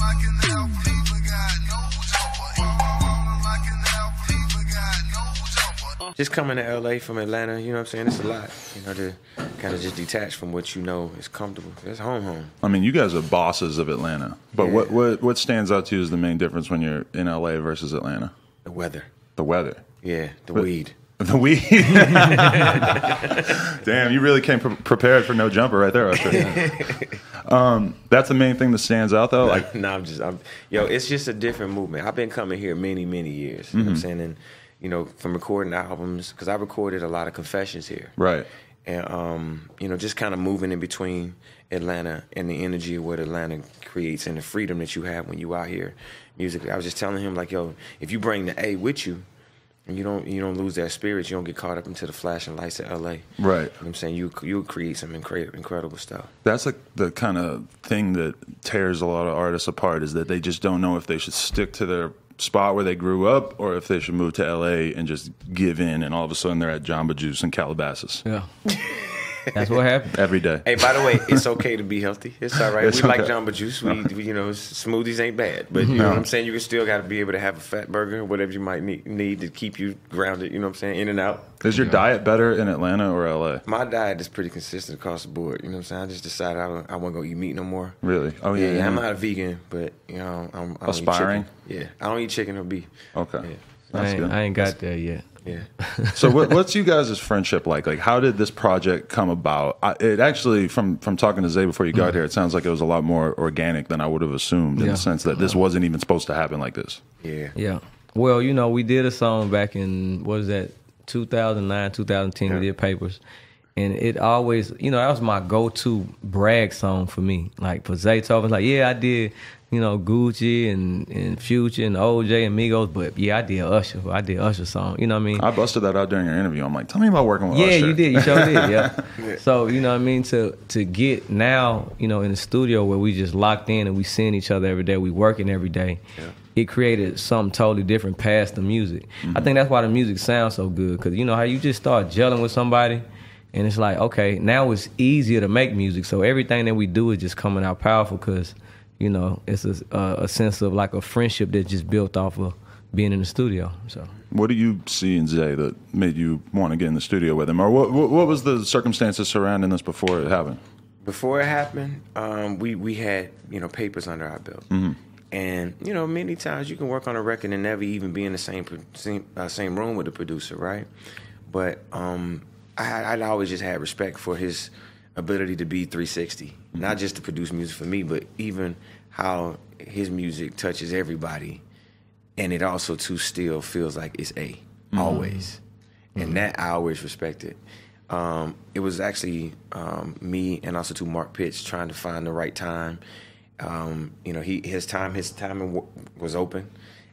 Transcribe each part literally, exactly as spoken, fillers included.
Just coming to L A from Atlanta, you know what I'm saying? It's a lot, you know, to kind of just detach from what you know is comfortable. It's home, home. I mean, you guys are bosses of Atlanta, but yeah. what, what what stands out to you as the main difference when you're in L A versus Atlanta? The weather. The weather. Yeah, the but, weed. The weed. Damn, you really came pre prepared for no jumper right there, Usher. um, that's the main thing that stands out, though. Like, no, I'm just, I'm, yo, it's just a different movement. I've been coming here many, many years. You mm-hmm. know what I'm saying? And, you know, from recording albums, because I recorded a lot of Confessions here. Right. And, um, you know, just kind of moving in between Atlanta and the energy of what Atlanta creates and the freedom that you have when you out here musically. I was just telling him, like, yo, if you bring the A with you, and you don't you don't lose that spirit, you don't get caught up into the flashing lights of L A. Right. You know what I'm saying? You you'll create some incredible incredible stuff. That's like the kind of thing that tears a lot of artists apart, is that they just don't know if they should stick to their spot where they grew up or if they should move to L A and just give in, and all of a sudden they're at Jamba Juice in Calabasas. Yeah. That's what happened. Every day. Hey, by the way, it's okay to be healthy. It's all right. It's we okay. like Jamba Juice. We, we, you know, smoothies ain't bad. But you know No. what I'm saying? You can still got to be able to have a fat burger, whatever you might need, need to keep you grounded, you know what I'm saying, in and out. Is your you know? diet better in Atlanta or L A? My diet is pretty consistent across the board. You know what I'm saying? I just decided I, I wasn't going to eat meat no more. Really? Oh, yeah. Yeah, yeah. I'm not a vegan, but, you know, I'm I don't Aspiring? Eat chicken. Yeah. I don't eat chicken or beef. Okay. Yeah. I ain't, I ain't got there yet. Yeah. So what, what's you guys' friendship like? Like, how did this project come about? I, it actually, from from talking to Zay before you got mm. here, it sounds like it was a lot more organic than I would have assumed, in yeah. the sense that this wasn't even supposed to happen like this. Yeah. Yeah. Well, you know, we did a song back in, what was that, two thousand nine, two thousand ten, yeah. we did Papers. And it always, you know, that was my go-to brag song for me. Like, for Zay talking, like, yeah, I did, you know, Gucci and, and Future and O J and Migos, but yeah, I did Usher. I did Usher song. You know what I mean? I busted that out during your interview. I'm like, tell me about working with yeah, Usher. Yeah, you did. You sure did, yeah. yeah. So, you know what I mean? To to get now, you know, in the studio where we just locked in and we seeing each other every day, we working every day, yeah. it created something totally different past the music. Mm-hmm. I think that's why the music sounds so good, because you know how you just start gelling with somebody, and it's like, okay, now it's easier to make music. So everything that we do is just coming out powerful because, you know, it's a, uh, a sense of like a friendship that just built off of being in the studio. So, what do you see in Zay that made you want to get in the studio with him? Or what, what, what was the circumstances surrounding this before it happened? Before it happened, um, we, we had, you know, papers under our belt. Mm-hmm. And, you know, many times you can work on a record and never even be in the same same, uh, same room with the producer, right? But um, I, I'd always just had respect for his ability to be three sixty, mm-hmm. not just to produce music for me, but even how his music touches everybody, and it also too still feels like it's A, mm-hmm. always, mm-hmm. and that I always respected. Um, it was actually um, me and also too Mark Pitts trying to find the right time. Um, you know, he his time his timing was open,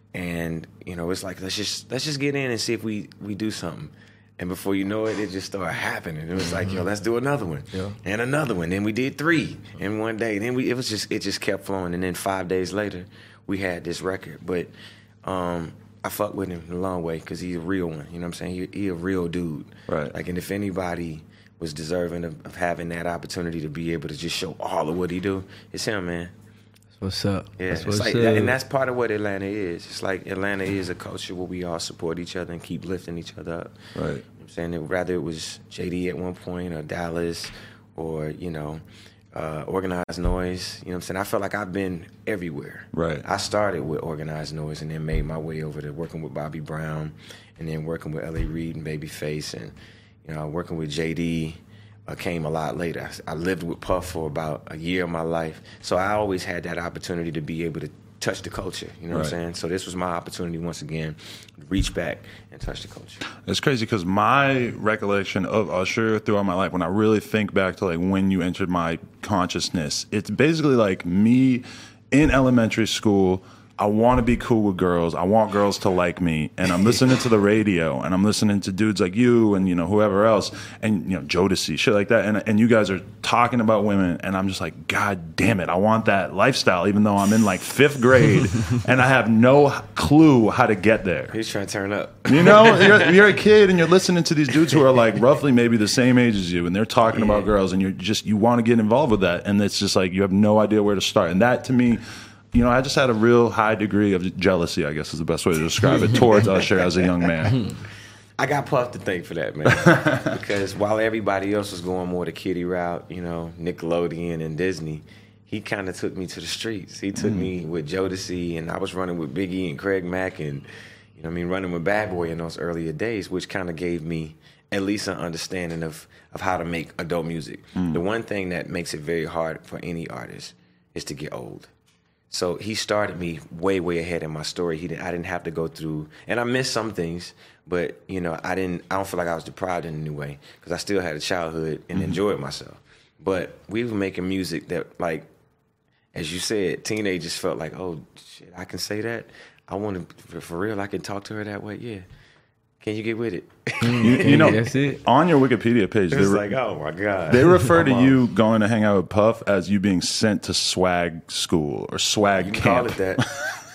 and you know, it's like let's just let's just get in and see if we we do something. And before you know it, it just started happening. It was like, yo, let's do another one, yeah. and another one. Then we did three in one day. Then we, it was just, it just kept flowing. And then five days later, we had this record. But um, I fuck with him the long way because he's a real one. You know what I'm saying? He, he a real dude. Right. Like, and if anybody was deserving of, of having that opportunity to be able to just show all of what he do, it's him, man. What's up? Yeah, that's it's what's like, up. and that's part of what Atlanta is. It's like Atlanta is a culture where we all support each other and keep lifting each other up. Right. You know what I'm saying that whether it was J D at one point or Dallas or, you know, uh, Organized Noise. You know what I'm saying? I felt like I've been everywhere. Right. I started with Organized Noise and then made my way over to working with Bobby Brown and then working with L A Reid and Babyface and, you know, working with J D. Uh, came a lot later. I, I lived with Puff for about a year of my life, so I always had that opportunity to be able to touch the culture. You know right. what I'm saying? So this was my opportunity once again to reach back and touch the culture. It's crazy because my recollection of Usher throughout my life, when I really think back to like when you entered my consciousness, it's basically like me in elementary school. I want to be cool with girls. I want girls to like me. And I'm listening to the radio, and I'm listening to dudes like you and, you know, whoever else, and, you know, Jodeci, shit like that. And, and you guys are talking about women, and I'm just like, God damn it, I want that lifestyle, even though I'm in, like, fifth grade, and I have no clue how to get there. He's trying to turn up. You know, you're, you're a kid, and you're listening to these dudes who are, like, roughly maybe the same age as you, and they're talking yeah. about girls, and you're just, you want to get involved with that, and it's just like you have no idea where to start. And that, to me, you know, I just had a real high degree of jealousy, I guess is the best way to describe it, towards Usher as a young man. I got Puff to thank for that, man. Because while everybody else was going more the kiddie route, you know, Nickelodeon and Disney, he kind of took me to the streets. He took mm. me with Jodeci, and I was running with Biggie and Craig Mack, and, you know what I mean, running with Bad Boy in those earlier days, which kind of gave me at least an understanding of, of how to make adult music. Mm. The one thing that makes it very hard for any artist is to get old. So he started me way, way ahead in my story. He didn't, I didn't have to go through, and I missed some things, but you know, I didn't. I don't feel like I was deprived in any way because I still had a childhood and mm-hmm. enjoyed myself. But we were making music that, like, as you said, teenagers felt like, oh shit, I can say that. I want to, for real, I can talk to her that way. Yeah. Can you get with it? you, you know, that's it. On your Wikipedia page, it's like, oh my god, they refer to you going to hang out with Puff as you being sent to swag school or swag you can camp. Call it that.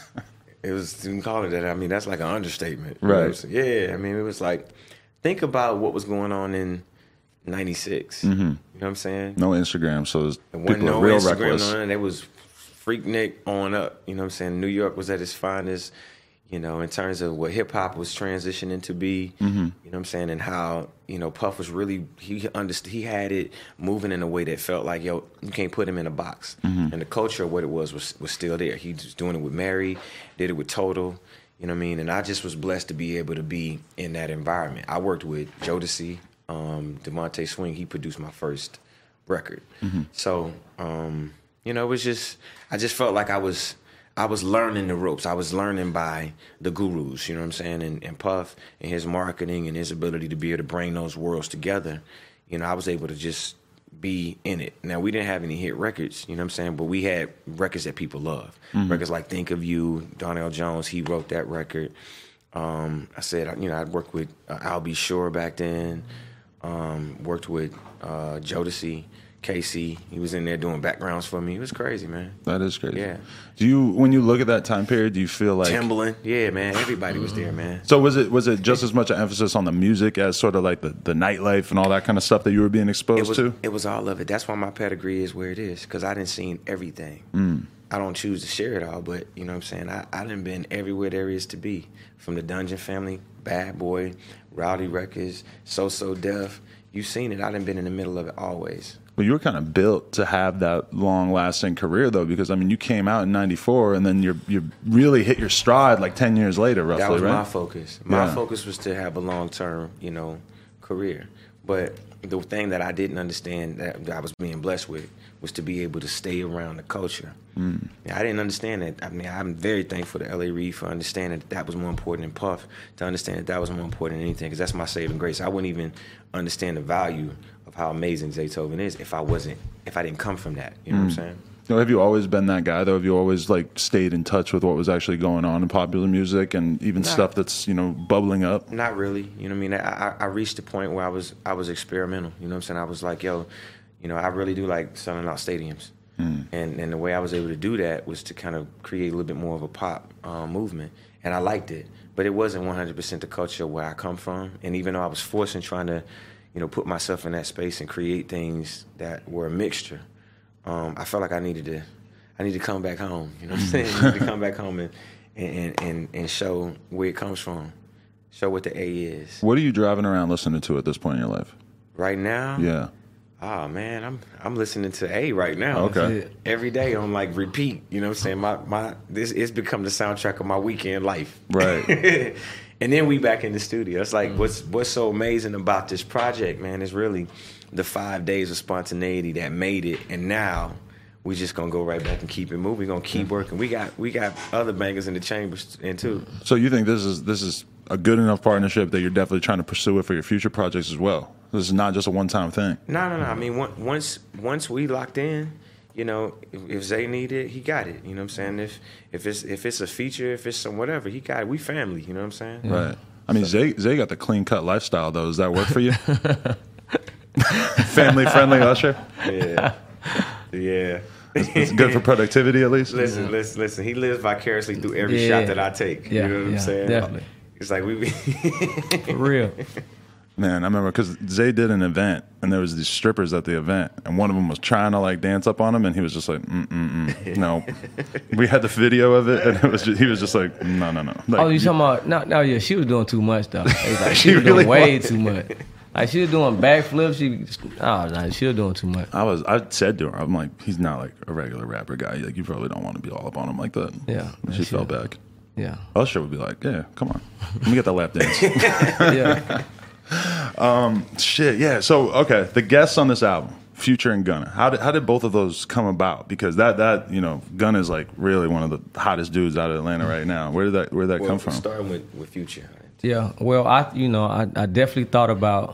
It was you can call it that. I mean, that's like an understatement, right? You know yeah, I mean, it was like, think about what was going on in ninety-six. Mm-hmm. You know what I'm saying? No Instagram, so it was people no were real Instagram reckless. On, it was Freaknik on up. You know what I'm saying? New York was at its finest. You know, in terms of what hip hop was transitioning to be, mm-hmm. you know what I'm saying, and how, you know, Puff was really, he understood, he had it moving in a way that felt like, yo, you can't put him in a box. Mm-hmm. And the culture of what it was, was was still there. He was doing it with Mary, did it with Total, you know what I mean? And I just was blessed to be able to be in that environment. I worked with Jodeci, um, Devontae Swing, he produced my first record. Mm-hmm. So, um, you know, it was just, I just felt like I was, I was learning the ropes. I was learning by the gurus, you know what I'm saying? And, and Puff and his marketing and his ability to be able to bring those worlds together, you know, I was able to just be in it. Now, we didn't have any hit records, you know what I'm saying? But we had records that people love. Mm-hmm. Records like Think of You, Darnell Jones, he wrote that record. Um, I said, you know, I'd worked with uh, Al B. Sure back then, um, worked with uh, Jodeci. Casey, he was in there doing backgrounds for me. It was crazy, man. That is crazy. Yeah. Do you, when you look at that time period, do you feel like Timbaland? Yeah, man. Everybody was there, man. So was it was it just as much an emphasis on the music as sort of like the, the nightlife and all that kind of stuff that you were being exposed it was, to? It was all of it. That's why my pedigree is where it is, because I didn't seen everything. Mm. I don't choose to share it all, but you know what I'm saying? I, I done been everywhere there is to be. From the Dungeon Family, Bad Boy, Rowdy Records, So So Def. You've seen it. I done been in the middle of it always. Well, you were kind of built to have that long-lasting career, though, because I mean, you came out in ninety-four, and then you you really hit your stride like ten years later, roughly. That was right? my focus. My yeah. focus was to have a long-term, you know, career. But the thing that I didn't understand that I was being blessed with was to be able to stay around the culture. Mm. I didn't understand that. I mean, I'm very thankful to L A. Reid for understanding that that was more important than Puff, to understand that that was more important than anything, because that's my saving grace. I wouldn't even understand the value of how amazing Zaytoven is if I wasn't, if I didn't come from that. You know mm. what I'm saying? You know, have you always been that guy, though? Have you always like stayed in touch with what was actually going on in popular music and even not, stuff that's, you know, bubbling up? Not really. You know what I mean? I, I reached a point where I was I was experimental. You know what I'm saying? I was like, yo, you know, I really do like selling out stadiums. Mm. And and the way I was able to do that was to kind of create a little bit more of a pop um, movement. And I liked it. But it wasn't one hundred percent the culture where I come from. And even though I was forced in trying to, you know, put myself in that space and create things that were a mixture, Um, I felt like I needed to, I need to come back home. You know what I'm saying? I need to come back home and, and, and, and show where it comes from, show what the A is. What are you driving around listening to at this point in your life? Right now? Yeah. Oh man, I'm I'm listening to A right now. Okay. Every day on like repeat. You know what I'm saying? My my this it's become the soundtrack of my weekend life. Right. And then we back in the studio. It's like, mm. what's what's so amazing about this project, man, is really the five days of spontaneity that made it, and now we just gonna go right back and keep it moving. We're gonna keep working. We got we got other bangers in the chambers in too. So you think this is this is a good enough partnership that you're definitely trying to pursue it for your future projects as well? This is not just a one time thing. No, no, no. I mean, once once we locked in, you know, if, if Zay needed it, he got it. You know what I'm saying? If if it's if it's a feature, if it's some whatever, he got it. We family. You know what I'm saying? Right. I mean, so. Zay Zay got the clean cut lifestyle though. Does that work for you? Family friendly Usher. Yeah. Yeah. It's, it's good for productivity at least. Listen, yeah. listen, listen. He lives vicariously through every yeah. shot that I take. Yeah. You know what yeah. I'm saying? Definitely. It's like we. For real. Man, I remember because Zay did an event, and there was these strippers at the event, and one of them was trying to like dance up on him, and he was just like, mm mm mm, no. We had the video of it, and it was just, he was just like, no, no, no. Like, oh, you talking about? No, no, yeah, she was doing too much though. It was like, she, She was really doing way was. too much. Like she was doing backflips. She, oh no, she was doing too much. I was, I said to her, I'm like, he's not like a regular rapper guy. Like you probably don't want to be all up on him like that. Yeah, And she yeah, fell she- back. Yeah, Usher would be like, yeah, come on, let me get that lap dance. yeah. Shit, yeah. So, okay, the guests on this album, Future and Gunna. How did how did both of those come about? Because that that you know, Gunna is like really one of the hottest dudes out of Atlanta right now. Where did that where did that Well, come from? starting with, with Future. Yeah, well, I you know I, I definitely thought about.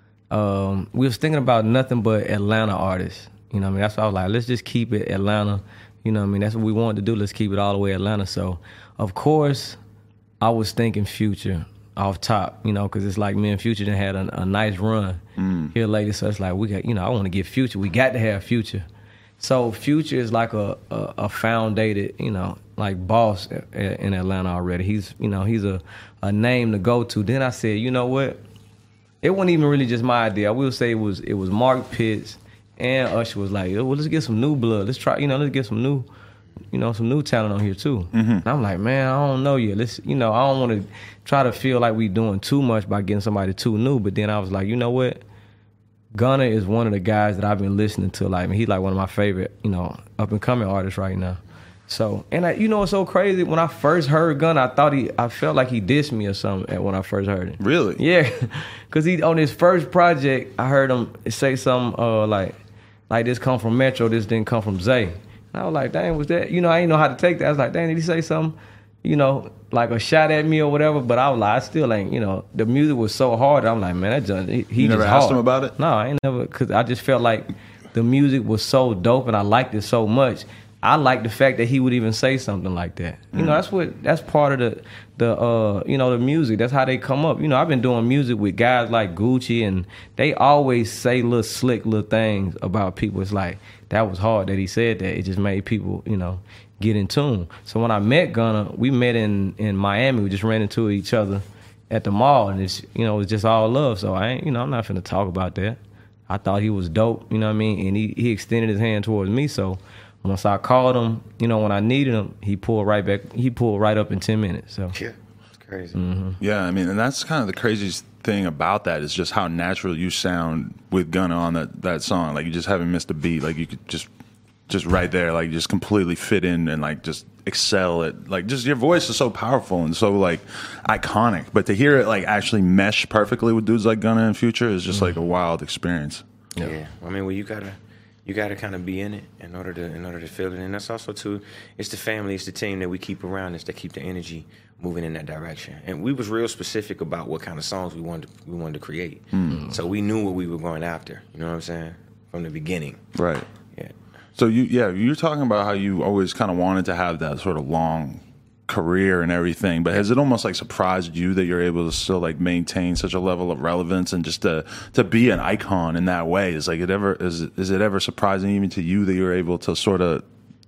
Um, we was thinking about nothing but Atlanta artists. You know what I mean? That's why I was like, let's just keep it Atlanta. You know what I mean? That's what we wanted to do. Let's keep it all the way Atlanta. So, of course, I was thinking Future off top. You know, because it's like me and Future done had a, a nice run here lately. So it's like we got. You know, I want to get Future. We got to have Future. So Future is like a a, a foundated, you know, like boss in Atlanta already. He's you know he's a a name to go to. Then I said, you know what? It wasn't even really just my idea. I will say it was it was Mark Pitts and Usher was like, well, let's get some new blood. Let's try, you know, let's get some new, you know, some new talent on here too. Mm-hmm. And I'm like, man, I don't know yet. Let's, you know, I don't want to try to feel like we doing too much by getting somebody too new. But then I was like, you know what? Gunna is one of the guys that I've been listening to. Like, he's like one of my favorite, you know, up and coming artists right now. So, and I, you know, it's so crazy. When I first heard Gunna, I thought he, I felt like he dissed me or something when I first heard it. Really? Yeah, because he on his first project, I heard him say something uh, like, like this come from Metro, this didn't come from Zay. And I was like, dang, was that? You know, I didn't know how to take that. I was like, dang, did he say something? You know, like a shot at me or whatever. But I was like, I still ain't. You know, the music was so hard. I'm like, man, that just he, he You never just asked hard. him about it? No, I ain't never, because I just felt like the music was so dope and I liked it so much. I like the fact that he would even say something like that. You know, that's what that's part of the the uh you know the music. That's how they come up. You know, I've been doing music with guys like Gucci, and they always say little slick little things about people. It's like that was hard that he said that. It just made people, you know, get in tune. So when I met Gunna, we met in in Miami. We just ran into each other at the mall, and it's you know it was just all love. So I ain't you know I'm not finna talk about that. I thought he was dope. You know what I mean? And he he extended his hand towards me. So once I called him, you know, when I needed him, he pulled right back. He pulled right up in ten minutes. So Yeah, it's crazy. Mm-hmm. Yeah, I mean, and that's kind of the craziest thing about that is just how natural you sound with Gunna on that, that song. Like you just haven't missed a beat. Like you could just just right there, like you just completely fit in and like just excel at like just your voice is so powerful and so like iconic. But to hear it like actually mesh perfectly with dudes like Gunna and Future is just like a wild experience. Yeah. I mean, well, you gotta, you gotta kind of be in it in order to, in order to feel it. And that's also too, it's the family, it's the team that we keep around us that keep the energy moving in that direction. And we was real specific about what kind of songs we wanted, to, we wanted to create. Mm. So we knew what we were going after. You know what I'm saying? From the beginning. Right. Yeah. So you, yeah, you're talking about how you always kind of wanted to have that sort of long career and everything, but has it almost like surprised you that you're able to still like maintain such a level of relevance and just to to be an icon in that way? Is like it ever is it, is it ever surprising even to you that you're able to sort of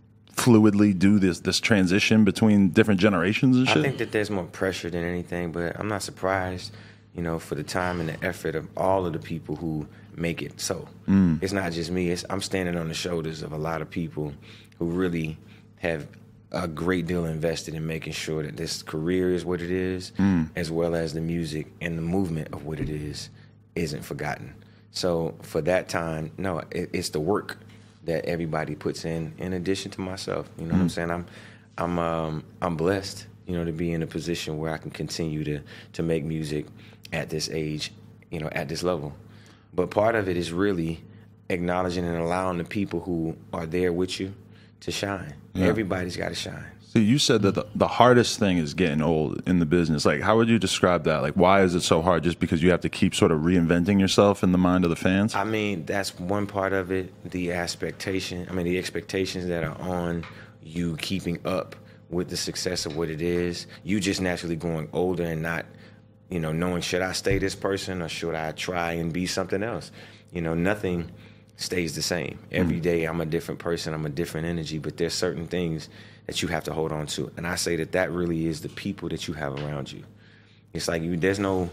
fluidly do this this transition between different generations and shit? I think that there's more pressure than anything, but I'm not surprised, you know, for the time and the effort of all of the people who make it so. Mm. It's not just me. It's, I'm standing on the shoulders of a lot of people who really have a great deal invested in making sure that this career is what it is, mm. as well as the music and the movement of what it is, isn't forgotten. So for that time, no, it, it's the work that everybody puts in, in addition to myself. You know mm. what I'm saying? I'm, I'm, um, I'm blessed, you know, to be in a position where I can continue to to make music at this age, you know, at this level. But part of it is really acknowledging and allowing the people who are there with you to shine. Yeah. Everybody's got to shine. So you said that the, the hardest thing is getting old in the business. Like, how would you describe that? Like, why is it so hard? Just because you have to keep sort of reinventing yourself in the mind of the fans? I mean, that's one part of it. The expectation, I mean, the expectations that are on you keeping up with the success of what it is. You just naturally growing older and not, you know, knowing, should I stay this person or should I try and be something else? You know, nothing stays the same. Every mm. day I'm a different person, I'm a different energy, but there's certain things that you have to hold on to. And I say that that really is the people that you have around you. It's like you, there's no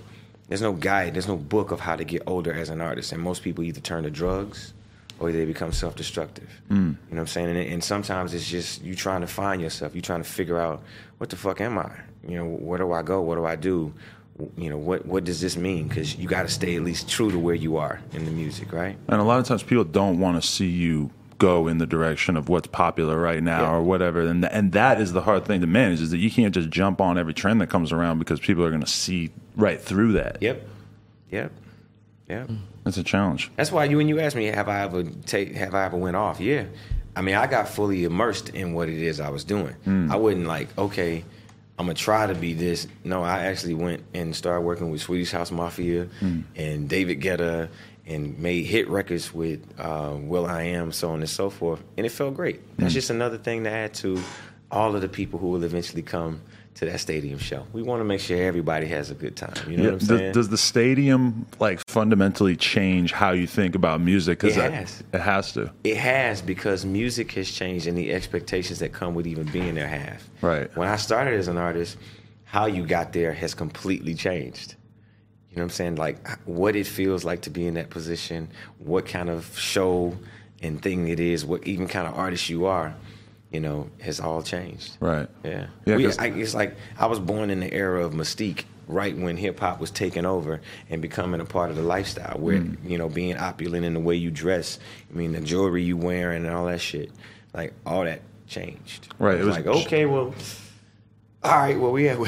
there's no guide, there's no book of how to get older as an artist, and most people either turn to drugs or they become self-destructive. Mm. You know what I'm saying? And, and sometimes it's just you trying to find yourself. You trying to figure out, what the fuck am I? You know, where do I go? What do I do? You know, what what does this mean? Because you got to stay at least true to where you are in the music, right? And a lot of times people don't want to see you go in the direction of what's popular right now yeah. or whatever. And and that is the hard thing to manage, is that you can't just jump on every trend that comes around, because people are going to see right through that. Yep. Yep. Yeah, it's a challenge. That's why you when you asked me, have I ever take, have I ever went off? Yeah, I mean, I got fully immersed in what it is I was doing. Mm. I wasn't like, okay, I'm gonna try to be this. No, I actually went and started working with Swedish House Mafia mm. and David Guetta, and made hit records with uh, Will I Am, so on and so forth, and it felt great. That's mm. just another thing to add to all of the people who will eventually come to that stadium show. We want to make sure everybody has a good time. You know yeah, what I'm saying? Does, does the stadium like fundamentally change how you think about music? It has. It has to. It has, because music has changed, and the expectations that come with even being there have. Right. When I started as an artist, how you got there has completely changed. You know what I'm saying? Like what it feels like to be in that position, what kind of show and thing it is, what even kind of artist you are. You know, has all changed. Right. Yeah. yeah we, I, it's like I was born in the era of Mystique, right when hip hop was taking over and becoming a part of the lifestyle. Where mm. you know, being opulent in the way you dress, I mean, the jewelry you wearing and all that shit, like all that changed. Right. It was, it was like, okay, well, all right, well, we have.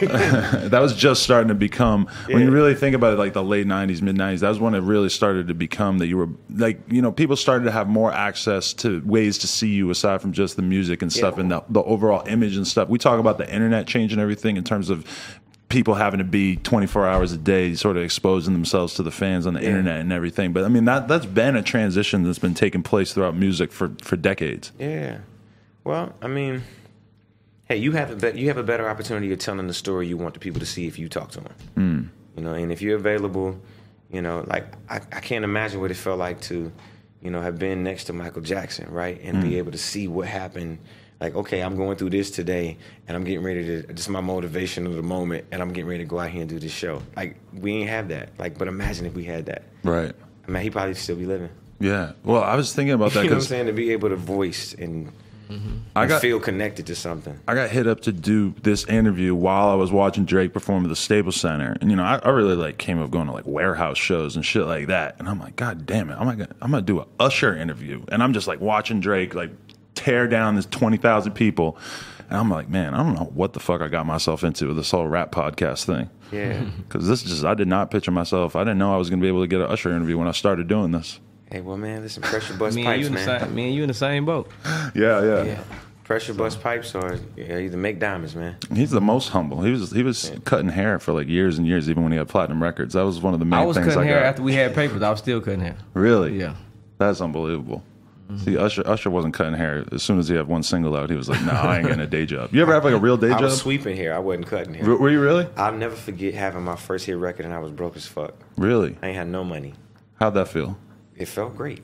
That was just starting to become, yeah. when you really think about it, like the late nineties, mid nineties, that was when it really started to become that you were, like, you know, people started to have more access to ways to see you aside from just the music and stuff, yeah. and the, the overall image and stuff. We talk about the internet changing everything in terms of people having to be twenty-four hours a day sort of exposing themselves to the fans on the yeah. internet and everything. But, I mean, that, that's been a transition that's been taking place throughout music for, for decades. Yeah. Well, I mean... Hey, you have a be- you have a better opportunity of telling the story you want the people to see if you talk to them. Mm. You know, and if you're available, you know, like I, I can't imagine what it felt like to, you know, have been next to Michael Jackson, right, and mm. be able to see what happened. Like, okay, I'm going through this today, and I'm getting ready to. This is my motivation of the moment, and I'm getting ready to go out here and do this show. Like, we ain't have that. Like, but imagine if we had that. Right. I mean, he probably still be living. Yeah. Well, I was thinking about that. You know what I'm saying? To be able to voice and. Mm-hmm. I got, feel connected to something. I got hit up to do this interview while I was watching Drake perform at the Staples Center, and you know, I, I really like came up going to like warehouse shows and shit like that. And I'm like, God damn it, I'm gonna I'm gonna do an Usher interview, and I'm just like watching Drake like tear down this twenty thousand people, and I'm like, man, I don't know what the fuck I got myself into with this whole rap podcast thing. Yeah, because this just I did not picture myself. I didn't know I was gonna be able to get an Usher interview when I started doing this. Hey, well, man, listen, Pressure Bust me Pipes, and you man. Same, me and you in the same boat. Yeah, yeah. yeah. Pressure Bust Pipes or yeah, either make diamonds, man. He's the most humble. He was he was yeah. cutting hair for like years and years, even when he had platinum records. That was one of the main things I got. I was cutting hair after we had papers. I was still cutting hair. Really? Yeah. That's unbelievable. Mm-hmm. See, Usher Usher wasn't cutting hair. As soon as he had one single out, he was like, "No, nah, I ain't getting a day job." You ever have like a real day I job? I was sweeping hair. I wasn't cutting hair. R- were you really? I'll never forget having my first hit record and I was broke as fuck. Really? I ain't had no money. How'd that feel? It felt great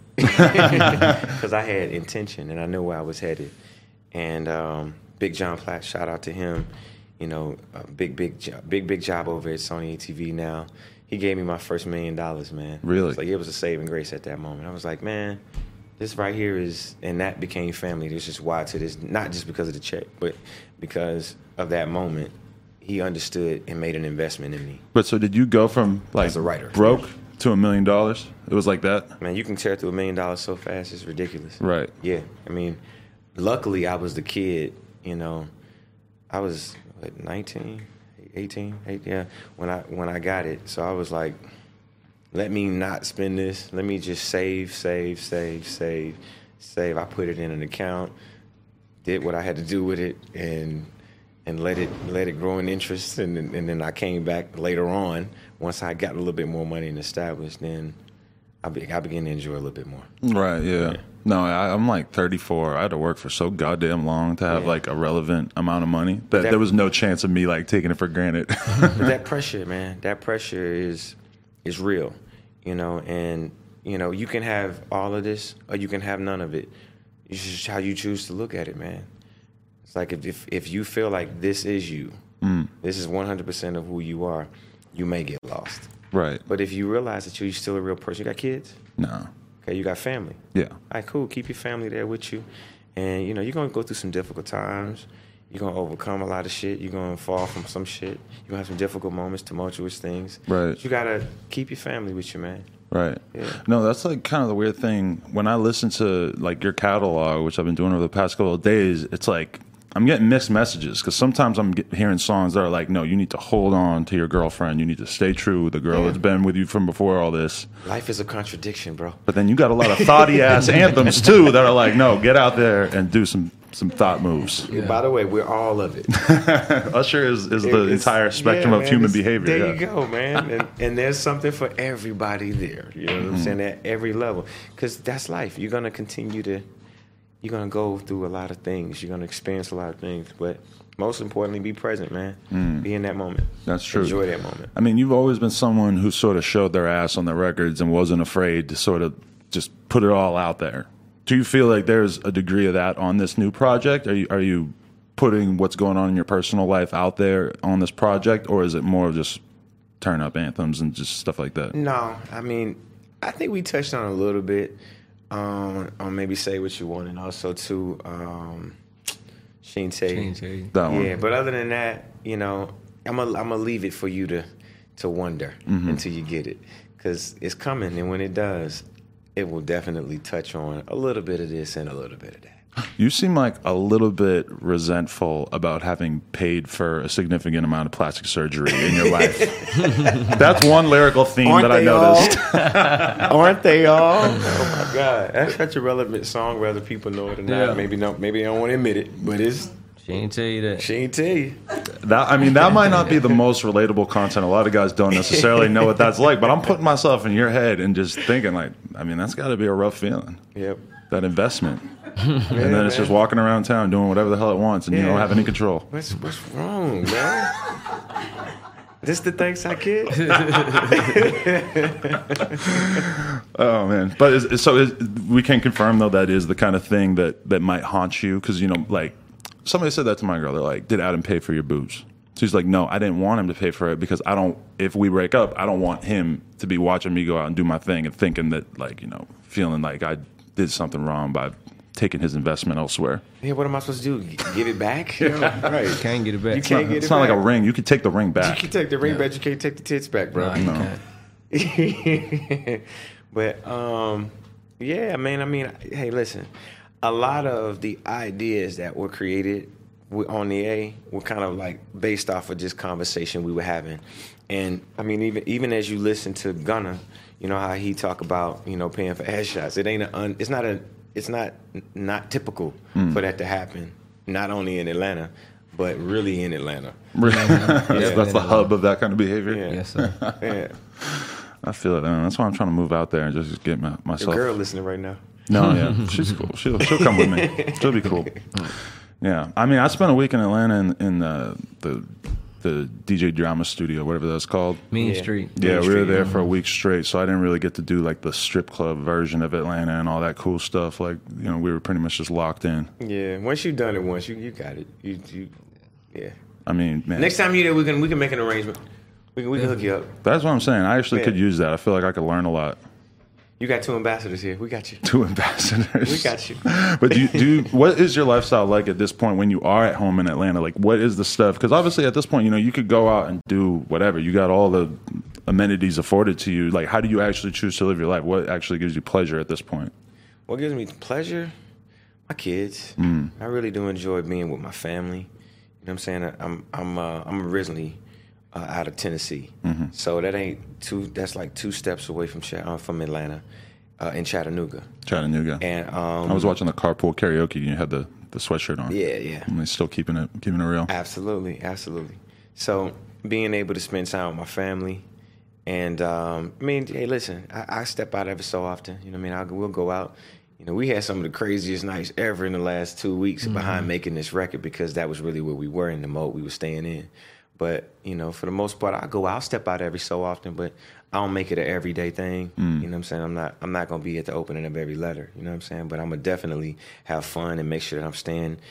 because I had intention and I knew where I was headed. And um, Big John Platt, shout out to him. You know, a big, big, job, big, big job over at Sony A T V now. He gave me my first million dollars, man. Really? Like it was a saving grace at that moment. I was like, man, this right here is, and that became family. This is why to this, not just because of the check, but because of that moment, he understood and made an investment in me. But so did you go from like as a writer broke to a million dollars? It was like that? Man, you can tear through a million dollars so fast, it's ridiculous. Right. Yeah. I mean, luckily I was the kid, you know. I was what, nineteen, eighteen, eight, yeah, when I when I got it. So I was like, let me not spend this. Let me just save, save, save, save, save. I put it in an account, did what I had to do with it, and and let it let it grow in interest. And, and then I came back later on, once I got a little bit more money and established, then I, be, I began to enjoy a little bit more. Right, yeah. yeah. No, I, I'm like thirty-four. I had to work for so goddamn long to have yeah. like a relevant amount of money that, that there was no chance of me like taking it for granted. But that pressure, man, that pressure is is real, you know. And you know, you can have all of this, or you can have none of it. It's just how you choose to look at it, man. It's like if if, if you feel like this is you, mm. this is one hundred percent of who you are, you may get lost. Right. But if you realize that you're still a real person, you got kids? No. Okay, you got family. Yeah. All right, cool. Keep your family there with you. And, you know, you're going to go through some difficult times. You're going to overcome a lot of shit. You're going to fall from some shit. You're going to have some difficult moments, tumultuous things. Right. But you got to keep your family with you, man. Right. Yeah. No, that's like kind of the weird thing. When I listen to like your catalog, which I've been doing over the past couple of days, it's like I'm getting mixed messages because sometimes I'm get, hearing songs that are like, no, you need to hold on to your girlfriend. You need to stay true with the girl Yeah. that's been with you from before all this. Life is a contradiction, bro. But then you got a lot of thoughty ass anthems too that are like, no, get out there and do some some thought moves. Yeah. By the way, we're all of it. Usher is, is the It's- entire spectrum yeah, of man, human it's- behavior. There yeah. you go, man. And, and there's something for everybody there. You know what Mm-hmm. I'm saying? At every level. Because that's life. You're going to continue to, you're going to go through a lot of things. You're going to experience a lot of things. But most importantly, be present, man. Be in that moment. That's true. Enjoy that moment. I mean, you've always been someone who sort of showed their ass on the records and wasn't afraid to sort of just put it all out there. Do you feel like there's a degree of that on this new project? Are you are you putting what's going on in your personal life out there on this project, or is it more of just turn up anthems and just stuff like that? No, I mean, I think we touched on a little bit um, on maybe Say What You Want, and also too, um, She Ain't Tell You. Change, hey. That one. Yeah, but other than that, you know, I'm gonna I'm gonna leave it for you to to wonder Mm-hmm. until you get it, because it's coming, and when it does, it will definitely touch on a little bit of this and a little bit of that. You seem like a little bit resentful about having paid for a significant amount of plastic surgery in your life. That's one lyrical theme Aren't that I they noticed. all? Aren't they all? Oh my God, that's such a relevant song, whether people know it or not. Yeah. Maybe no, maybe they don't want to admit it, but it's She ain't tell you that. she ain't tell you. That I mean, that might not be the most relatable content. A lot of guys don't necessarily know what that's like, but I'm putting myself in your head and just thinking, like, I mean, that's got to be a rough feeling. Yep. That investment, and then it's just walking around town doing whatever the hell it wants, and you Yeah. don't have any control. What's what's wrong, man? This the thanks I get? Oh man! But is, is- so is, we can confirm though that is the kind of thing that that might haunt you because you know, like somebody said that to my girl. They're like, "Did Adam pay for your booze?" She's like, "No, I didn't want him to pay for it because I don't. If we break up, I don't want him to be watching me go out and do my thing and thinking that like you know, feeling like I did something wrong by taking his investment elsewhere." Yeah, what am I supposed to do? G- Give it back? You know? Right. Can't get it back. You can't get It's it not back. like a ring. You could take the ring You back. can take the ring back. You can't take the tits back, bro. Nah, you can't. But um, yeah, man. I mean, hey, listen. A lot of the ideas that were created wi- on the A were kind of like based off of just conversation we were having, and I mean, even even as you listen to Gunna, you know how he talk about you know paying for headshots. It ain't a. Un, it's not a. It's not not typical for that to happen. Not only in Atlanta, but really in Atlanta. that's, that's the hub of that kind of behavior. Yeah. Yes, sir. Yeah. I feel it. Man. That's why I'm trying to move out there and just get my, Your myself. girl listening right now. No, yeah, she's cool. She'll she'll come with me. She'll be cool. Yeah, I mean, I spent a week in Atlanta in, in uh, the the D J Drama Studio, whatever that's called. Mean Yeah. Street. Yeah, Main we were Street, there for a week straight, so I didn't really get to do like the strip club version of Atlanta and all that cool stuff. Like, you know, we were pretty much just locked in. Yeah, once you've done it once, you you got it. You you yeah. I mean, man, Next time you're there, we can we can make an arrangement. We can we can hook you up. that's what I'm saying. I actually Yeah. could use that. I feel like I could learn a lot. You got two ambassadors here. We got you. Two ambassadors. We got you. But do you, do you, what is your lifestyle like at this point when you are at home in Atlanta? Like, what is the stuff? Because obviously at this point, you know, you could go out and do whatever. You got all the amenities afforded to you. Like, how do you actually choose to live your life? What actually gives you pleasure at this point? What gives me pleasure? My kids. Mm. I really do enjoy being with my family. You know what I'm saying? I'm I'm uh, I'm originally uh, out of Tennessee, Mm-hmm. so that ain't two. That's like two steps away from Cha- uh, from Atlanta, uh, in Chattanooga. Chattanooga. And um, I was watching the carpool karaoke and you had the, the sweatshirt on. Yeah, yeah. And they're still keeping it keeping it real. Absolutely, absolutely. So being able to spend time with my family, and um, I mean, hey, listen, I, I step out every so often. You know, what I mean, I'll, we'll go out. You know, we had some of the craziest nights ever in the last two weeks Mm-hmm. behind making this record because that was really where we were in the mode we were staying in. But you know, for the most part, I go out, I'll step out every so often, but I don't make it an everyday thing. You know what I'm saying? I'm not I'm not gonna be at the opening of every letter. You know what I'm saying? But I'm gonna definitely have fun and make sure that I'm staying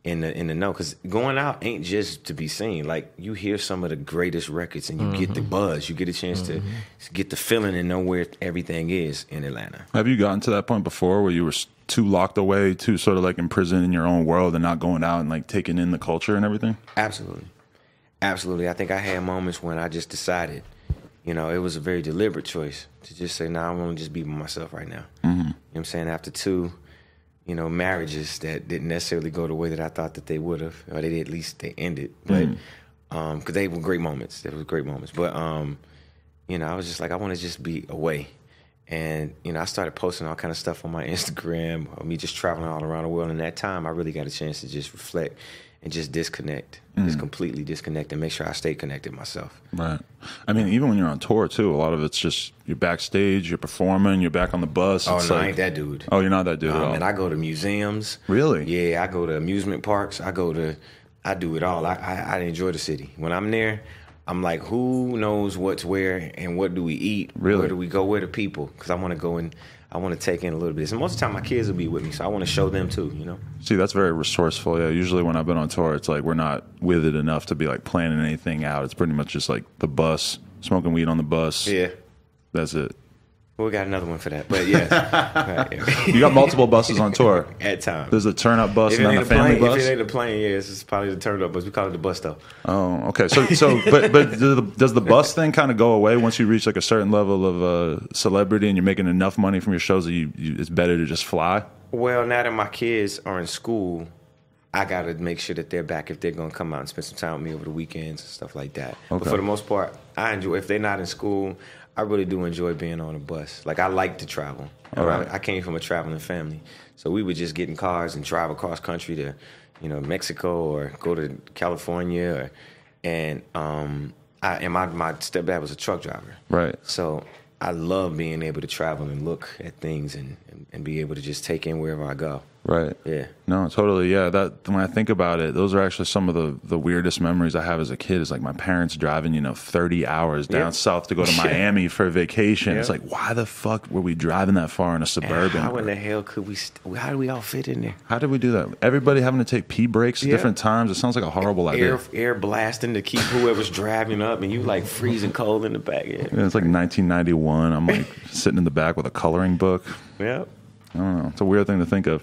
in the in the know, because going out ain't just to be seen. Like, you hear some of the greatest records and you mm-hmm. get the buzz. You get a chance mm-hmm. to get the feeling and know where everything is in Atlanta. Have you gotten to that point before where you were too locked away, too sort of like imprisoned in your own world and not going out and like taking in the culture and everything? Absolutely. Absolutely. I think I had moments when I just decided, you know, it was a very deliberate choice to just say, nah, I want to just be by myself right now. Mm-hmm. You know what I'm saying? After two, you know, marriages that didn't necessarily go the way that I thought that they would have, or they at least they ended. But because mm. um, they were great moments, they were great moments. But um, you know, I was just like, I want to just be away, and you know, I started posting all kind of stuff on my Instagram, or me just traveling all around the world. And that time, I really got a chance to just reflect and just disconnect, mm. just completely disconnect, and make sure I stay connected myself. Right. I mean, even when you're on tour too, a lot of it's just you're backstage, you're performing, you're back on the bus. Oh it's no, like, I ain't that dude. Oh, you're not that dude um, at all. And I go to museums. Really? Yeah, I go to amusement parks. I go to, I do it all. I, I, I enjoy the city. When I'm there, I'm like, who knows what's where and what do we eat? Really? Where do we go? Where do people? Because I want to go and I want to take in a little bit. So most of the time, my kids will be with me, so I want to show them too, you know? See, that's very resourceful. Yeah, usually when I've been on tour, it's like we're not with it enough to be like planning anything out. It's pretty much just like the bus, smoking weed on the bus. Yeah. That's it. Well, we got another one for that, but yes. Right, yeah. You got multiple buses on tour. At times. There's a turn-up bus if and then a family plane, bus? If it ain't a plane, yeah, it's probably the turn-up bus. We call it the bus, though. Oh, okay. So, so, but, but does the, does the bus thing kind of go away once you reach like a certain level of uh, celebrity and you're making enough money from your shows that you, you it's better to just fly? Well, now that my kids are in school, I got to make sure that they're back if they're going to come out and spend some time with me over the weekends and stuff like that. Okay. But for the most part, I enjoy, if they're not in school, I really do enjoy being on a bus. Like, I like to travel. All right. I, I came from a traveling family. So we would just get in cars and drive across country to, you know, Mexico or go to California. Or, and um, I, and my, my stepdad was a truck driver. Right. So I love being able to travel and look at things and, and, and be able to just take in wherever I go. Right. Yeah. No, totally. Yeah. That when I think about it, those are actually some of the, the weirdest memories I have as a kid. Is like my parents driving, you know, thirty hours down yep. south to go to Miami for vacation. Yep. It's like, why the fuck were we driving that far in a suburban? And how in the hell could we? St- how do we all fit in there? How did we do that? Everybody having to take pee breaks at yep. different times. It sounds like a horrible air, idea. Air blasting to keep whoever's driving up, and you like freezing cold in the back. Yeah. Yeah, it's like nineteen ninety-one. I'm like sitting in the back with a coloring book. Yep. I don't know. It's a weird thing to think of.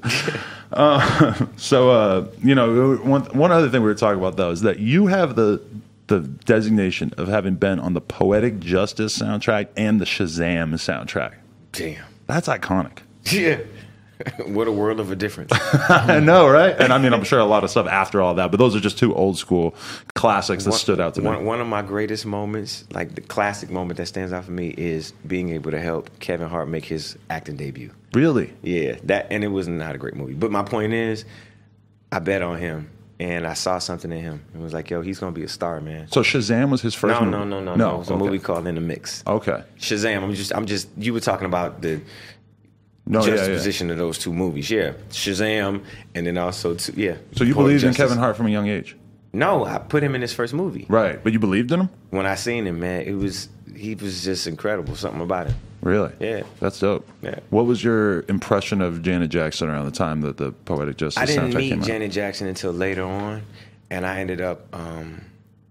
uh, so, uh, you know, one one other thing we were talking about, though, is that you have the the designation of having been on the Poetic Justice soundtrack and the Shazam soundtrack. Damn. That's iconic. Yeah. What a world of a difference. I know, right? And I mean, I'm sure a lot of stuff after all that, but those are just two old school classics that one, stood out to one, me. One of my greatest moments, like the classic moment that stands out for me, is being able to help Kevin Hart make his acting debut. Really? Yeah, that, and it was not a great movie. But my point is, I bet on him, and I saw something in him. It was like, yo, he's going to be a star, man. So Shazam was his first no, movie? No, no, no, no, no. no. It was a okay. movie called In the Mix. Okay. Shazam, I'm just, I'm just, you were talking about the no, juxtaposition yeah, yeah. of those two movies. Yeah, Shazam, and then also, two, yeah. So you believed in Kevin Hart from a young age? No, I put him in his first movie. Right, but you believed in him? When I seen him, man, it was, he was just incredible, something about him. Really? Yeah. That's dope. Yeah. What was your impression of Janet Jackson around the time that the Poetic Justice I didn't soundtrack meet came out? Janet Jackson until later on, and I ended up, um,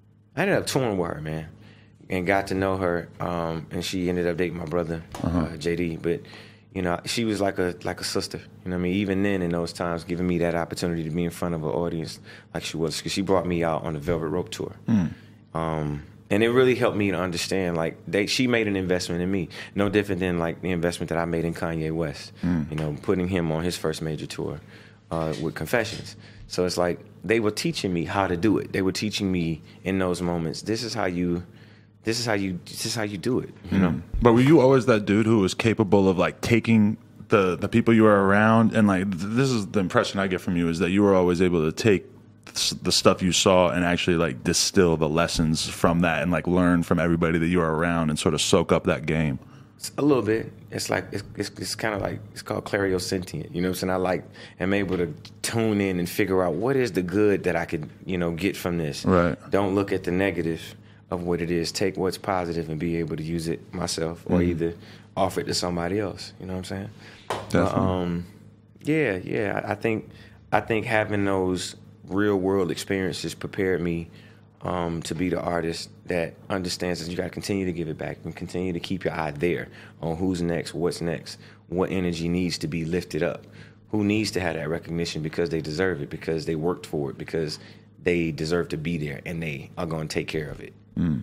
I ended up touring with her, man, and got to know her, um, and she ended up dating my brother, uh-huh. uh, J D, but, you know, she was like a like a sister, you know what I mean? Even then, in those times, giving me that opportunity to be in front of an audience like she was, because she brought me out on the Velvet Rope tour. Mm. Um, and it really helped me to understand, like, they, she made an investment in me, no different than, like, the investment that I made in Kanye West, mm. you know, putting him on his first major tour uh, with Confessions. So it's like they were teaching me how to do it. They were teaching me in those moments, this is how you... This is how you. This is how you do it. You know. Mm. But were you always that dude who was capable of like taking the the people you were around, and like th- this is the impression I get from you, is that you were always able to take th- the stuff you saw and actually like distill the lessons from that, and like learn from everybody that you were around, and sort of soak up that game. A little bit. It's like it's it's, it's kind of like it's called clariosentient. You know what I'm saying? I like am able to tune in and figure out what is the good that I could you know get from this. Right. Don't look at the negative of what it is. Take what's positive and be able to use it myself, or mm. either offer it to somebody else. You know what I'm saying? Definitely. But, um, yeah, yeah. I think I think having those real world experiences prepared me um, to be the artist that understands that you got to continue to give it back and continue to keep your eye there on who's next, what's next, what energy needs to be lifted up, who needs to have that recognition because they deserve it, because they worked for it, because they deserve to be there, and they are going to take care of it. Mm.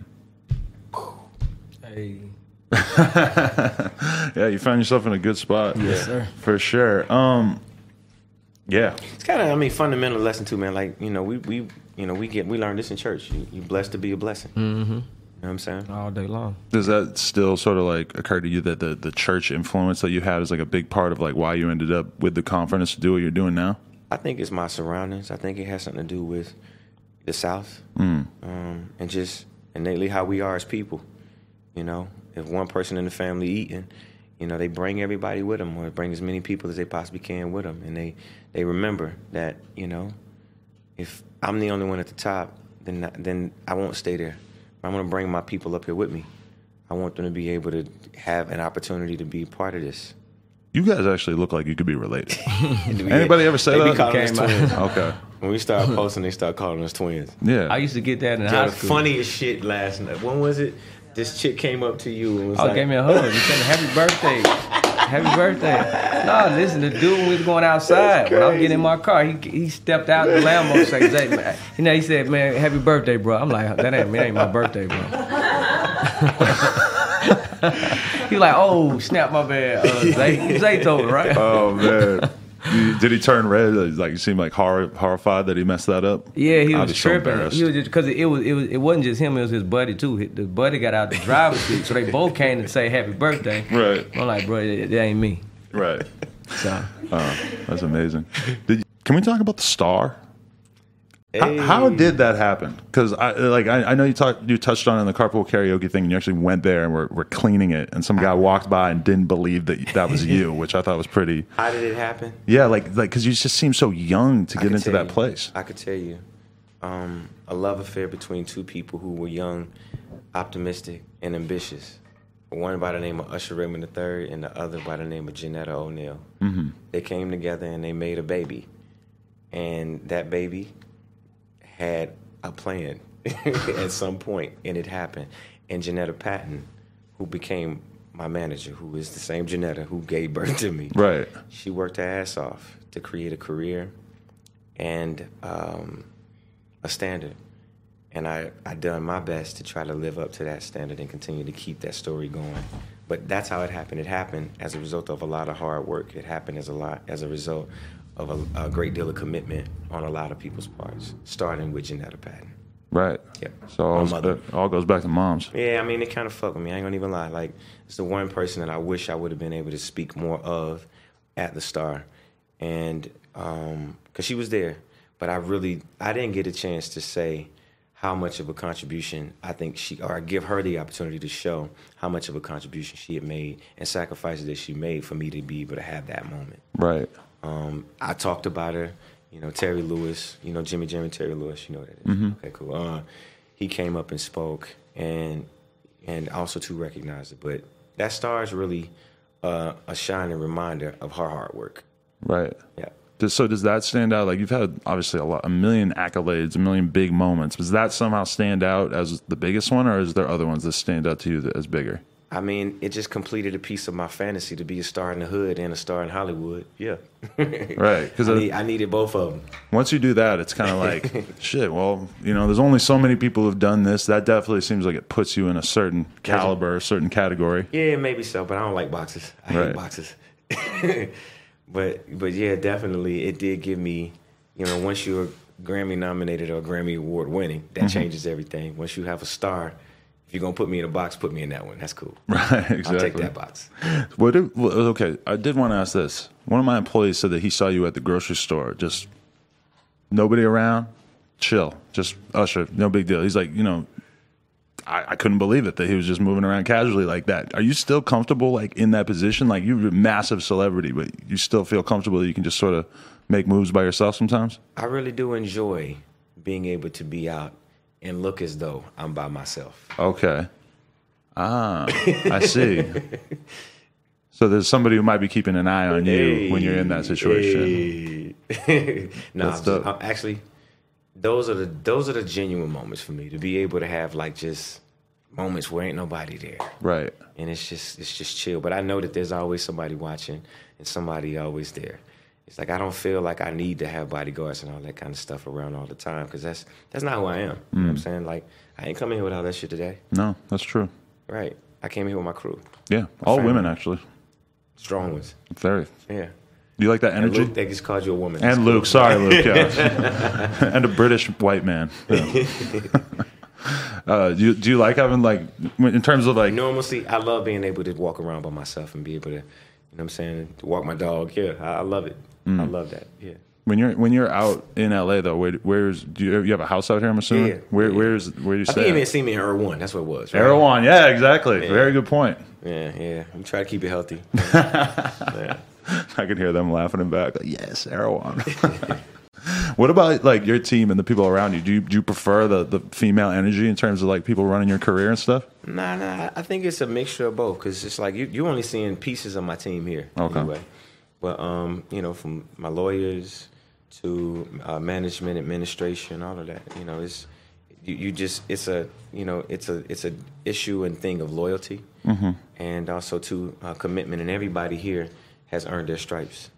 Hey. Yeah, you found yourself in a good spot. Yes, sir. For sure. Um, yeah. It's kind of, I mean, fundamental lesson too, man. Like, you know, we, we you know, we get, we learn this in church. You, you blessed to be a blessing. Mm-hmm. You know what I'm saying? All day long. Does that still sort of like occur to you that the, the church influence that you had is like a big part of like why you ended up with the confidence to do what you're doing now? I think it's my surroundings. I think it has something to do with the South, Mm. um, and just innately how we are as people. You know, if one person in the family eating, you know, they bring everybody with them, or bring as many people as they possibly can with them, and they they remember that, you know, if I'm the only one at the top, then then I won't stay there. I'm gonna bring my people up here with me. I want them to be able to have an opportunity to be part of this. You guys actually look like you could be related. Anybody ever say they that? Be calling us Came out. twins. Okay. When we start posting, they start calling us twins. Yeah. I used to get that in Yo, high the school. funniest shit last night. When was it? This chick came up to you and was Oh, like, gave me a hug. He said, "Happy birthday, happy birthday." No, listen, the dude when we was going outside. When I'm getting in my car, he he stepped out the Lambo and said, "Zay, man," you know, he said, "Man, happy birthday, bro." I'm like, "That ain't, that ain't my birthday, bro." He like, "Oh, snap, my bad." Uh, Zay, Zay told him, right? Oh man. You- Did he turn red? Like you seemed like horror, horrified that he messed that up. Yeah, he I'd was be so tripping. embarrassed. He was just because it was it was it wasn't just him; it was his buddy too. The buddy got out the driver's seat, so they both came to say happy birthday. Right. I'm like, bro, that, that ain't me. Right. So Oh, that's amazing. Did you, can we talk about the star? How, Hey. how did that happen? Because I like I, I know you talked you touched on it in the carpool karaoke thing, and you actually went there and were, were cleaning it, and some guy walked by and didn't believe that that was you, which I thought was pretty. How did it happen? Yeah, like like because you just seem so young to I get could into tell that you. place. I could tell you. Um, a love affair between two people who were young, optimistic, and ambitious. One by the name of Usher Raymond the third, and the other by the name of Janetta O'Neal. Mm-hmm. They came together and they made a baby. And that baby had a plan at some point, and it happened. And Janetta Patton, who became my manager, who is the same Janetta who gave birth to me, Right. she worked her ass off to create a career and um, a standard. And I, I done my best to try to live up to that standard and continue to keep that story going. But that's how it happened. It happened as a result of a lot of hard work. It happened as a lot as a result of a, a great deal of commitment on a lot of people's parts, starting with Janetta Patton. Right. Yep. So all, My mother. it all goes back to moms. Yeah, I mean, it kind of fucked with me. I ain't gonna even lie. Like, it's the one person that I wish I would have been able to speak more of at the Star. And, um, cause she was there, but I really, I didn't get a chance to say how much of a contribution I think she, or I give her the opportunity to show how much of a contribution she had made and sacrifices that she made for me to be able to have that moment. Right. Um, I talked about her, you know, Terry Lewis, you know, Jimmy Jimmy Terry Lewis, you know what that is. Mm-hmm. Okay, cool. Uh, he came up and spoke, and and also to recognize it. But that Star is really uh, a shining reminder of her hard work. Right. Yeah. Does, so does that stand out? Like you've had obviously a lot, a million accolades, a million big moments. Does that somehow stand out as the biggest one, or is there other ones that stand out to you that, as bigger? I mean, it just completed a piece of my fantasy to be a star in the hood and a star in Hollywood. Yeah. Right. Because I, need, I needed both of them. once you do that, it's kind of like, shit, well, you know, there's only so many people who've done this. That definitely seems like it puts you in a certain caliber, a certain category. Yeah, maybe so, but I don't like boxes. I Right. hate boxes. but but yeah, definitely it did give me, you know, once you're Grammy nominated or Grammy award winning, that Mm-hmm. changes everything. Once you have a star, if you're gonna put me in a box, put me in that one. That's cool. Right, exactly. I'll take that box. What if, well, okay, I did want to ask this. One of my employees said that he saw you at the grocery store, just nobody around, chill, just Usher, no big deal. He's like, you know, I, I couldn't believe it that he was just moving around casually like that. Are you still comfortable, like, in that position? Like, you're a massive celebrity, but you still feel comfortable that you can just sort of make moves by yourself sometimes? I really do enjoy being able to be out and look as though I'm by myself. Okay. Ah, I see. So there's somebody who might be keeping an eye on you when you're in that situation. Hey. no, That's I'm, dope. I'm actually, those are the those are the genuine moments for me, to be able to have like just moments where ain't nobody there. Right. And it's just it's just chill. But I know that there's always somebody watching and somebody always there. It's like I don't feel like I need to have bodyguards and all that kind of stuff around all the time, because that's that's not who I am. You know what I'm saying? Like, I ain't coming here with all that shit today. No, that's true. Right. I came here with my crew. Yeah, all family. women actually. Strong ones. Very. Yeah. Do you like that And energy? Luke, they just called you a woman. And That's Luke, cool. sorry, Luke. Yeah. And a British white man. Yeah. uh, do you do you like having, like, in terms of like Normalcy, I love being able to walk around by myself and be able to, you know what I'm saying, to walk my dog. Yeah, I, I love it. I love that. Yeah. when you're when you're out in L A though? Where, where's do you, you have a house out here? I'm assuming. Yeah. Where Yeah. where's where do you I stay? think you even see me in Erewhon. That's what it was. Right? Erewhon, yeah, exactly. Yeah. Very good point. Yeah, yeah. I'm trying to keep it healthy. Yeah. I can hear them laughing in back. Like, yes, Erewhon. What about like your team and the people around you? Do you do you prefer the, the female energy in terms of like people running your career and stuff? Nah, nah. I think it's a mixture of both, because it's like you you only seeing pieces of my team here. Okay. Anyway. But um, you know, from my lawyers to uh, management, administration, all of that. You know, it's you, you just it's a you know it's a it's a issue and thing of loyalty, Mm-hmm. and also to uh, commitment. And everybody here has earned their stripes.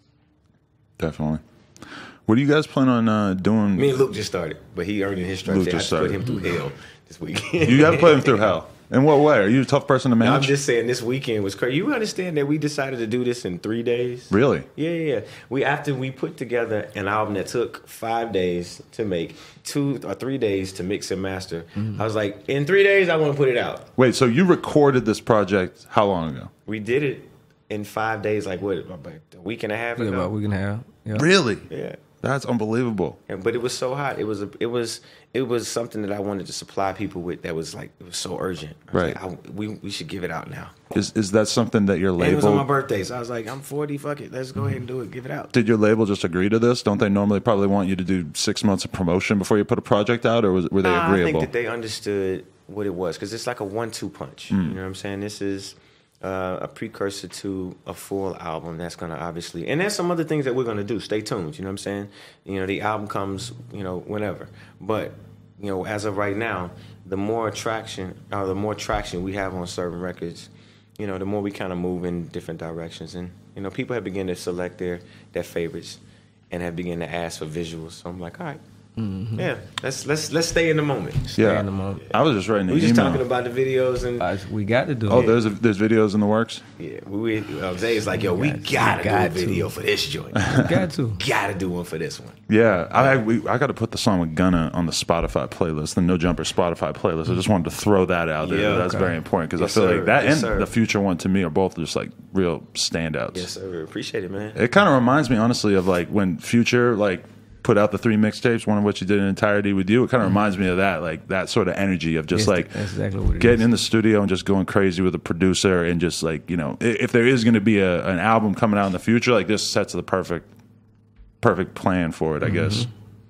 Definitely. What do you guys plan on uh, doing? Me and Luke just started, but he earned his stripes. Luke They just had to put started. him through hell this week. You got to put him through hell. In what way? Are you a tough person to I'm manage? just saying, this weekend was crazy. You understand that we decided to do this in three days? Really? Yeah, yeah. yeah. We after we put together an album that took five days to make, two or three days to mix and master. I was like, in three days, I want to put it out. Wait, so you recorded this project how long ago? We did it in five days, like what, about a week and a half Yeah, ago? about a week and a half. Yeah. Really? Yeah. That's unbelievable. And, but it was so hot. It was a, it was it was something that I wanted to supply people with. That was like it was so urgent. I was Right. like, I, we we should give it out now. Is is that something that your And it was on my label birthday, so I was like, I'm forty. Fuck it, let's go ahead and do it. Give it out. did your label just agree to this? Don't they normally probably want you to do six months of promotion before you put a project out, or was, were they Nah, agreeable? I think that they understood what it was, because it's like a one-two punch. You know what I'm saying? This is uh, a precursor to a full album that's going to obviously, and there's some other things that we're going to do. Stay tuned. You know what I'm saying? You know, the album comes, you know, whenever. But you know, as of right now, the more attraction, or the more traction we have on certain records, you know, the more we kind of move in different directions, and you know, people have begun to select their their favorites and have begun to ask for visuals. So I'm like, all right. Yeah, let's let's let's stay in the moment. Stay yeah, in the moment. I was just writing an We just email. talking about the videos and Uh, we got to do oh, it. there's a, there's videos in the works. yeah, we uh, Zay's like, yo, we got to. gotta We do got a to. video for this joint. We got to. Gotta do one for this one. Yeah, I we, I got to put the song with Gunna on the Spotify playlist, the No Jumper Spotify playlist. I just wanted to throw that out there. Yeah, That's okay. very important because Yes, I feel sir. like that Yes, and sir. the Future one to me are both just like real standouts. Yes, sir. Appreciate it, man. It kind of reminds me, honestly, of like when Future like put out the three mixtapes, one of which he did in entirety with you. It kind of reminds me of that, like that sort of energy of just Yes, like that's exactly what it getting is. in the studio and just going crazy with a producer and just like, you know, i- if there is going to be a, an album coming out in the future, like this sets the perfect, perfect plan for it, I guess.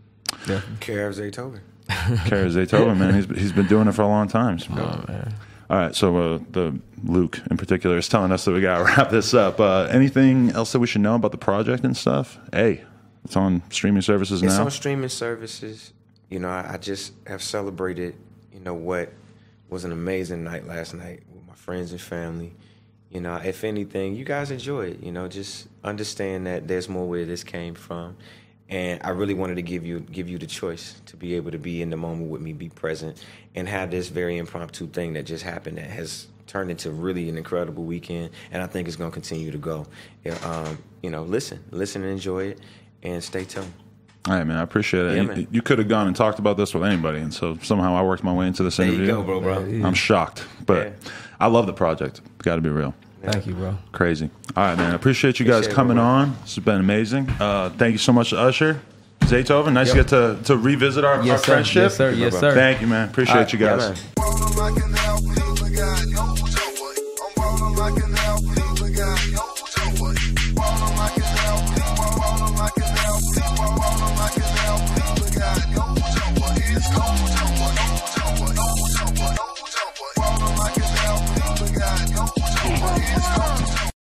Care of Zaytoven. Kara Zaytoven, man, he's he's been doing it for a long time. Oh, man. All right, so uh, the Luke in particular is telling us that we got to wrap this up. Uh, anything else that we should know about the project and stuff? Hey, it's on streaming services It's now. on streaming services. You know, I, I just have celebrated, you know, what was an amazing night last night with my friends and family. You know, if anything, you guys enjoy it. You know, just understand that there's more where this came from. And I really wanted to give you give you the choice to be able to be in the moment with me, be present, and have this very impromptu thing that just happened that has turned into really an incredible weekend. And I think it's going to continue to go. Yeah, um, you know, listen, listen and enjoy it, and stay tuned. All right, man, I appreciate it. Yeah, you, man. you could have gone and talked about this with anybody, and so somehow I worked my way into this There interview. you go, bro, bro. I'm shocked, but Yeah. I love the project. Got to be real. Thank you, bro. Crazy. All right, man. I appreciate you guys Appreciate it, coming bro. on. This has been amazing. Uh, thank you so much to Usher. Zaytoven, nice Yep. to get to, to revisit our, Yes, our sir. friendship. Yes, sir. Yes, sir. Thank you, man. Appreciate All right, you yeah, guys. man.